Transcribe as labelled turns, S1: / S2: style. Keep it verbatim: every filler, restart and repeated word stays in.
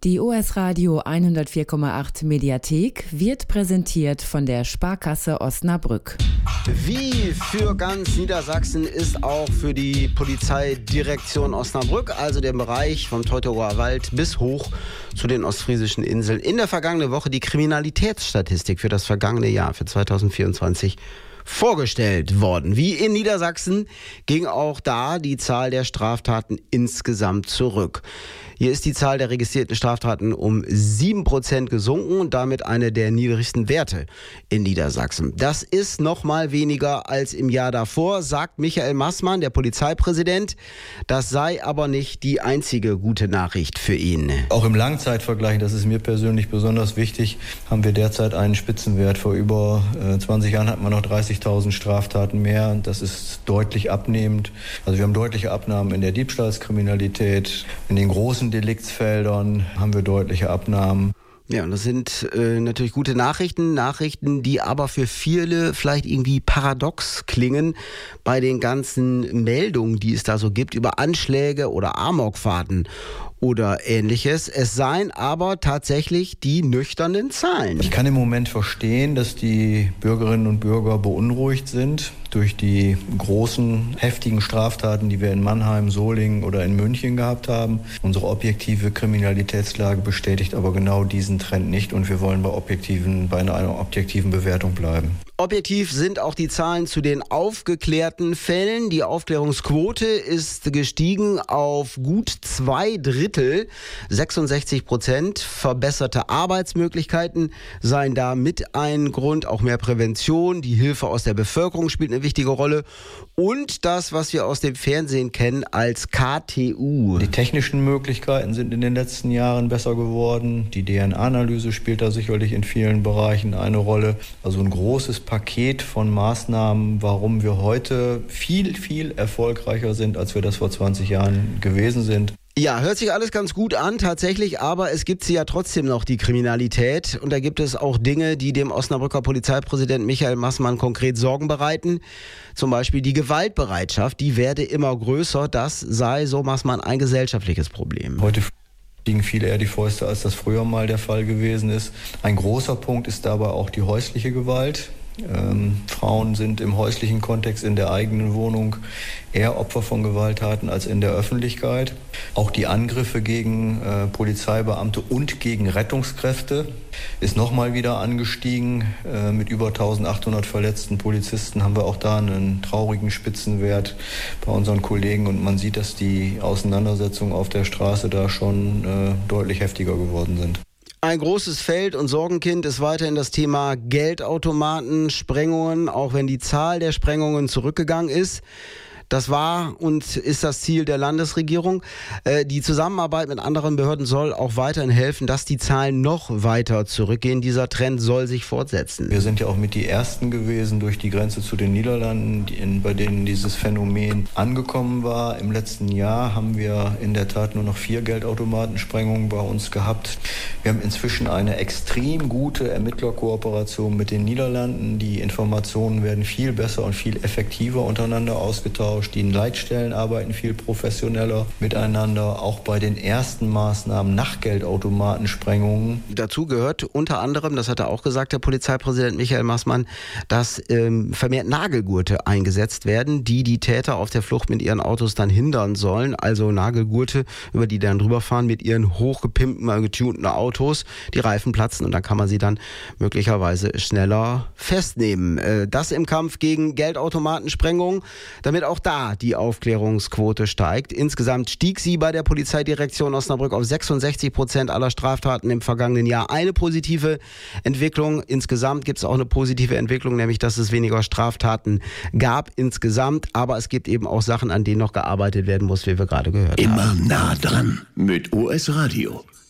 S1: Die O S Radio hundertvier Komma acht Mediathek wird präsentiert von der Sparkasse Osnabrück.
S2: Wie für ganz Niedersachsen ist auch für die Polizeidirektion Osnabrück, also den Bereich vom Teutoburger Wald bis hoch zu den ostfriesischen Inseln, in der vergangenen Woche die Kriminalitätsstatistik für das vergangene Jahr, für zweitausendvierundzwanzig, vorgestellt worden. Wie in Niedersachsen ging auch da die Zahl der Straftaten insgesamt zurück. Hier ist die Zahl der registrierten Straftaten um sieben Prozent gesunken und damit eine der niedrigsten Werte in Niedersachsen. Das ist noch mal weniger als im Jahr davor, sagt Michael Maßmann, der Polizeipräsident. Das sei aber nicht die einzige gute Nachricht für ihn.
S3: Auch im Langzeitvergleich, das ist mir persönlich besonders wichtig, haben wir derzeit einen Spitzenwert. Vor über zwanzig Jahren hatten wir noch dreißigtausend Straftaten mehr. Das ist deutlich abnehmend. Also wir haben deutliche Abnahmen in der Diebstahlskriminalität, in den großen Deliktsfeldern haben wir deutliche Abnahmen.
S2: Ja, und das sind äh, natürlich gute Nachrichten, Nachrichten, die aber für viele vielleicht irgendwie paradox klingen bei den ganzen Meldungen, die es da so gibt über Anschläge oder Amokfahrten oder Ähnliches. Es seien aber tatsächlich die nüchternen Zahlen.
S3: Ich kann im Moment verstehen, dass die Bürgerinnen und Bürger beunruhigt sind durch die großen, heftigen Straftaten, die wir in Mannheim, Solingen oder in München gehabt haben. Unsere objektive Kriminalitätslage bestätigt aber genau diesen Trend nicht und wir wollen bei objektiven, bei einer objektiven Bewertung bleiben.
S2: Objektiv sind auch die Zahlen zu den aufgeklärten Fällen. Die Aufklärungsquote ist gestiegen auf gut zwei Drittel, sechsundsechzig Prozent. Verbesserte Arbeitsmöglichkeiten seien da mit ein Grund, auch mehr Prävention. Die Hilfe aus der Bevölkerung spielt eine wichtige Rolle. Und das, was wir aus dem Fernsehen kennen als K T U.
S3: Die technischen Möglichkeiten sind in den letzten Jahren besser geworden. Die D N A-Analyse spielt da sicherlich in vielen Bereichen eine Rolle. Also ein großes Paket von Maßnahmen, warum wir heute viel, viel erfolgreicher sind, als wir das vor zwanzig Jahren gewesen sind.
S2: Ja, hört sich alles ganz gut an, tatsächlich, aber es gibt sie ja trotzdem noch, die Kriminalität. Und da gibt es auch Dinge, die dem Osnabrücker Polizeipräsidenten Michael Maßmann konkret Sorgen bereiten. Zum Beispiel die Gewaltbereitschaft, die werde immer größer. Das sei, so Maßmann, ein gesellschaftliches Problem.
S3: Heute liegen viel eher die Fäuste, als das früher mal der Fall gewesen ist. Ein großer Punkt ist dabei auch die häusliche Gewalt. Ähm, Frauen sind im häuslichen Kontext in der eigenen Wohnung eher Opfer von Gewalttaten als in der Öffentlichkeit. Auch die Angriffe gegen äh, Polizeibeamte und gegen Rettungskräfte ist nochmal wieder angestiegen. Äh, mit über eintausendachthundert verletzten Polizisten haben wir auch da einen traurigen Spitzenwert bei unseren Kollegen und man sieht, dass die Auseinandersetzungen auf der Straße da schon äh, deutlich heftiger geworden sind.
S2: Ein großes Feld und Sorgenkind ist weiterhin das Thema Geldautomaten, Sprengungen, auch wenn die Zahl der Sprengungen zurückgegangen ist. Das war und ist das Ziel der Landesregierung. Die Zusammenarbeit mit anderen Behörden soll auch weiterhin helfen, dass die Zahlen noch weiter zurückgehen. Dieser Trend soll sich fortsetzen.
S3: Wir sind ja auch mit die Ersten gewesen durch die Grenze zu den Niederlanden, in, bei denen dieses Phänomen angekommen war. Im letzten Jahr haben wir in der Tat nur noch vier Geldautomatensprengungen bei uns gehabt. Wir haben inzwischen eine extrem gute Ermittlerkooperation mit den Niederlanden. Die Informationen werden viel besser und viel effektiver untereinander ausgetauscht. Die Leitstellen arbeiten viel professioneller miteinander, auch bei den ersten Maßnahmen nach Geldautomatensprengungen.
S2: Dazu gehört unter anderem, das hat er auch gesagt, der Polizeipräsident Michael Maßmann, dass ähm, vermehrt Nagelgurte eingesetzt werden, die die Täter auf der Flucht mit ihren Autos dann hindern sollen. Also Nagelgurte, über die dann drüber fahren mit ihren hochgepimpten, getunten Autos. Die Reifen platzen und dann kann man sie dann möglicherweise schneller festnehmen. Äh, das im Kampf gegen Geldautomatensprengungen, damit auch da die Aufklärungsquote steigt. Insgesamt stieg sie bei der Polizeidirektion Osnabrück auf sechsundsechzig Prozent aller Straftaten im vergangenen Jahr. Eine positive Entwicklung. Insgesamt gibt es auch eine positive Entwicklung, nämlich dass es weniger Straftaten gab insgesamt. Aber es gibt eben auch Sachen, an denen noch gearbeitet werden muss, wie wir gerade gehört
S4: Immer
S2: haben.
S4: nah dran mit O S Radio.